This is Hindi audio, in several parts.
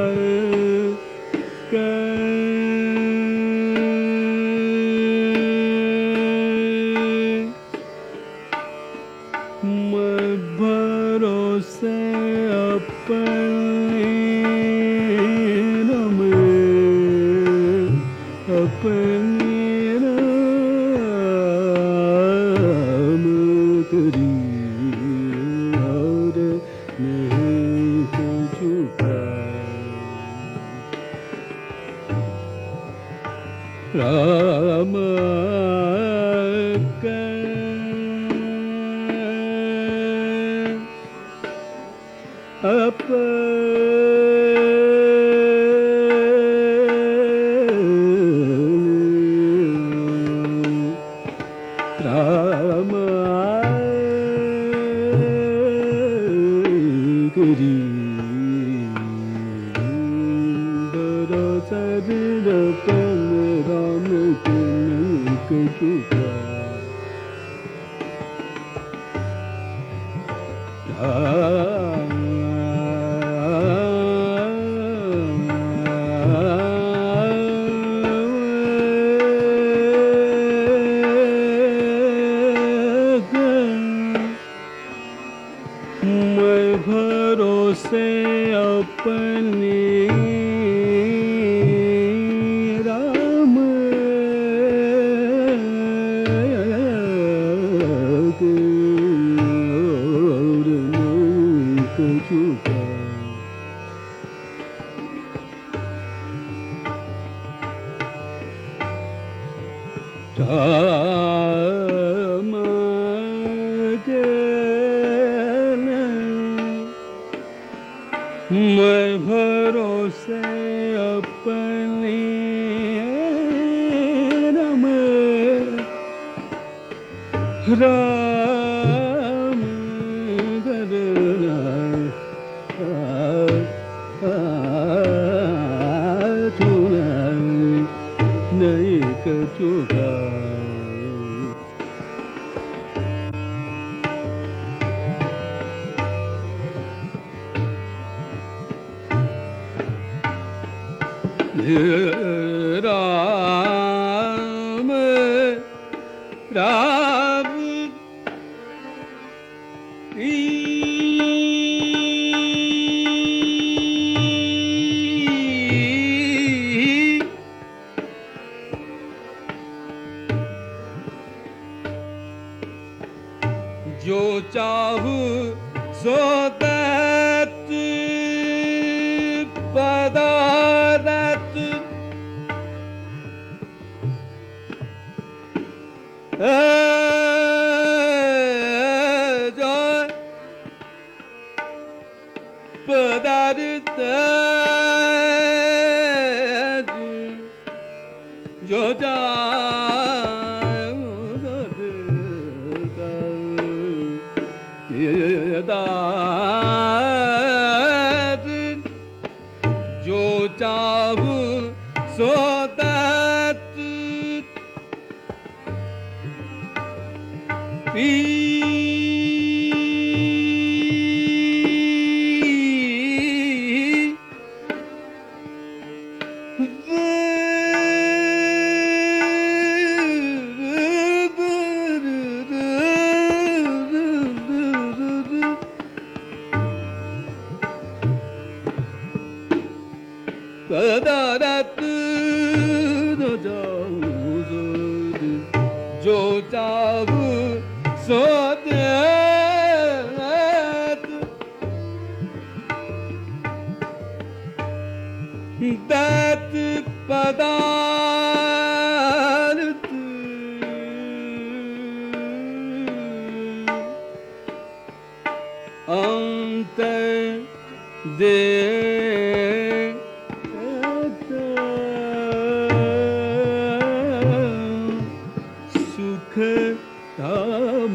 भरोसे अपने रम अपने राम करी और नहीं झूठा राम राम करी सर पल राम के नैक झूठा मैं भरोसे अपने राम के और नैक झूठा राम मैं भरोसे अपने राम राम करना चुना नहीं कचुका राम राम जो चाहूं सो दत्त पदारत जो पदारत जो जो चाहूं सो दत्त पी पदारत जो चाहूं सो दत्त दत्त पदारत अंत दे धाम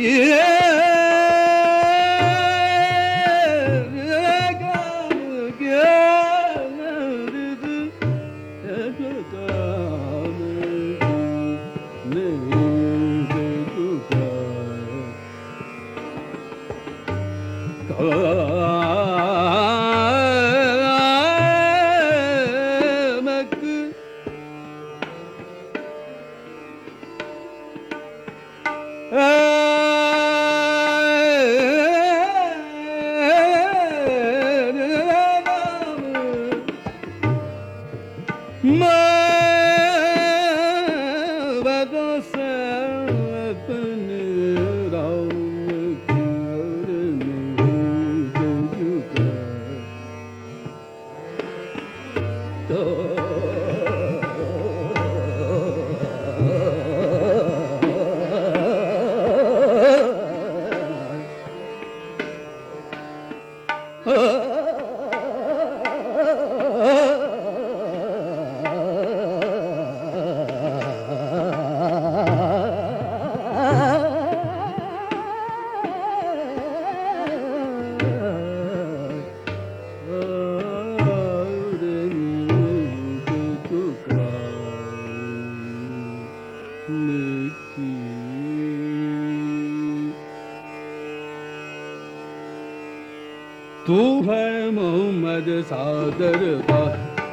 तू है मोहम्मद सादर बा,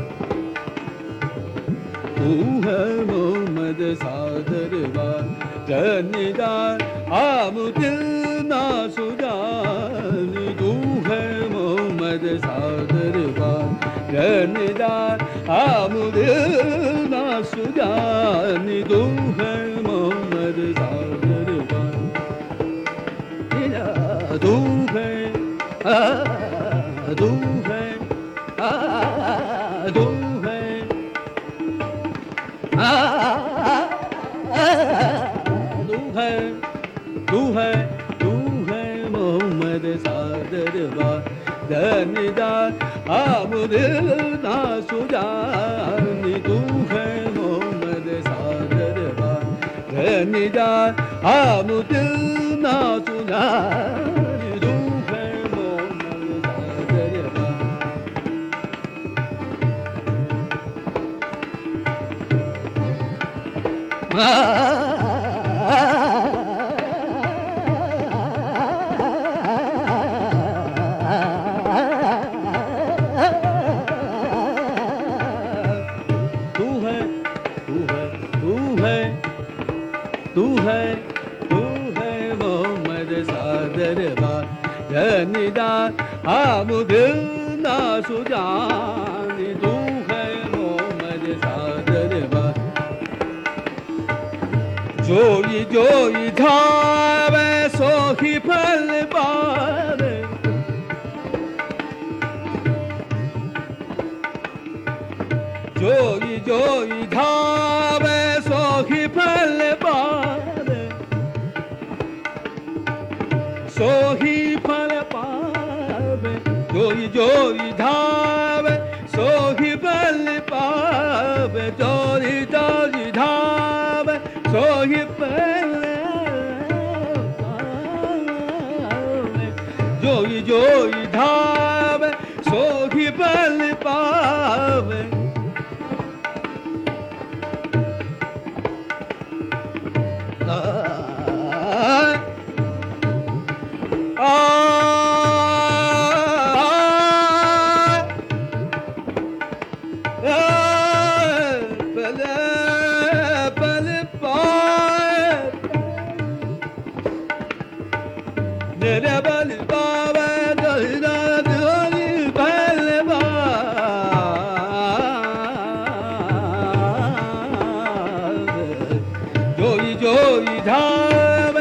तू है मोहम्मद सादर बा, जनिदार आमुदिल ना सुजानी। तू है मोहम्मद सादर बा, जनिदार आमुदिल ना सुजानी। तू है मोहम्मद सादर बा, तू है तू है तू है तू है तू है तू है मोहम्मद सादर बा, दनिदार आमुदिल ना सुजानी। तू है मोहम्मद सादर बा, दनिदार आमुदिल ना सुजानी। जनिदार आमुदिल ना सुजानी। तू है मोहम्मद सादर बा, जोई जोई धावे सोही फल पावे, जोई जोई धावे सोही फल पावे, सोही फल पावे। जोई जोई धावे सोही फल पावे, जोई जोई धावे सोही फल पावे, जोई जोई धावे सोही फल पावे। जोई जोई धावे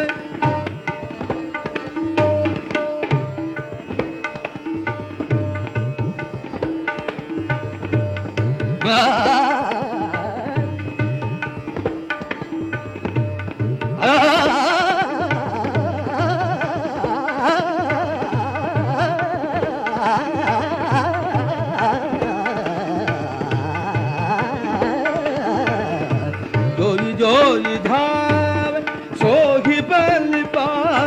जोई जोई धावे सोही बल पा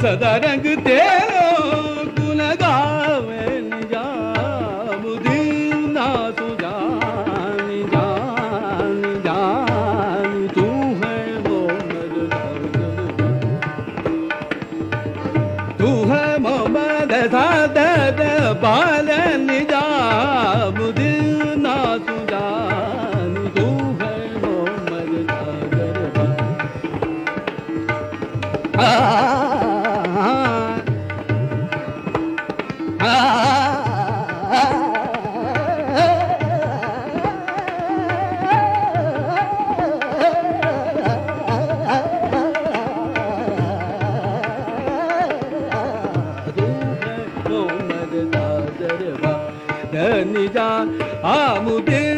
सदा रंग तेरो गुण गावे निजामुद्दीन ना सुजान जान जान तू है मोहम्मद तू है मोहम्मद सादत बाल निजामुद्दीन ना सुजान तू है मोहम्मद सादत निजा आमुदे